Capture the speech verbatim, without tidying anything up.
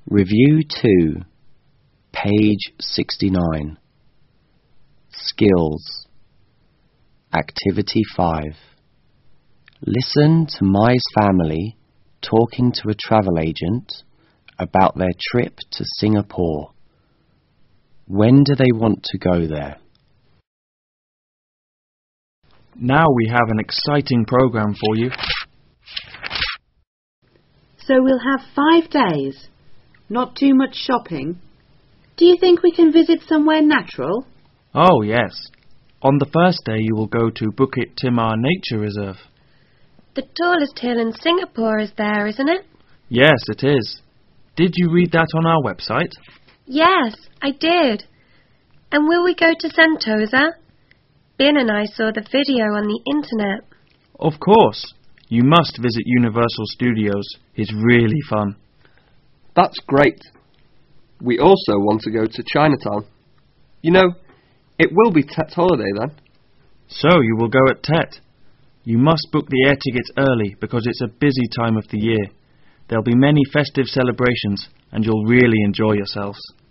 Review two, page sixty-nine. Skills. Activity five. Listen to Mai's family talking to a travel agent about their trip to Singapore. When do they want to go there? Now we have an exciting program for you. So we'll have five days. Not too much shopping. Do you think we can visit somewhere natural? Oh, yes. On the first day you will go to Bukit Timah Nature Reserve. The tallest hill in Singapore is there, isn't it? Yes, it is. Did you read that on our website? Yes, I did. And will we go to Sentosa? Ben and I saw the video on the internet. Of course. You must visit Universal Studios. It's really fun. That's great. We also want to go to Chinatown. You know, it will be Tet's holiday then. So you will go at Tet. You must book the air tickets early because it's a busy time of the year. There'll be many festive celebrations and you'll really enjoy yourselves.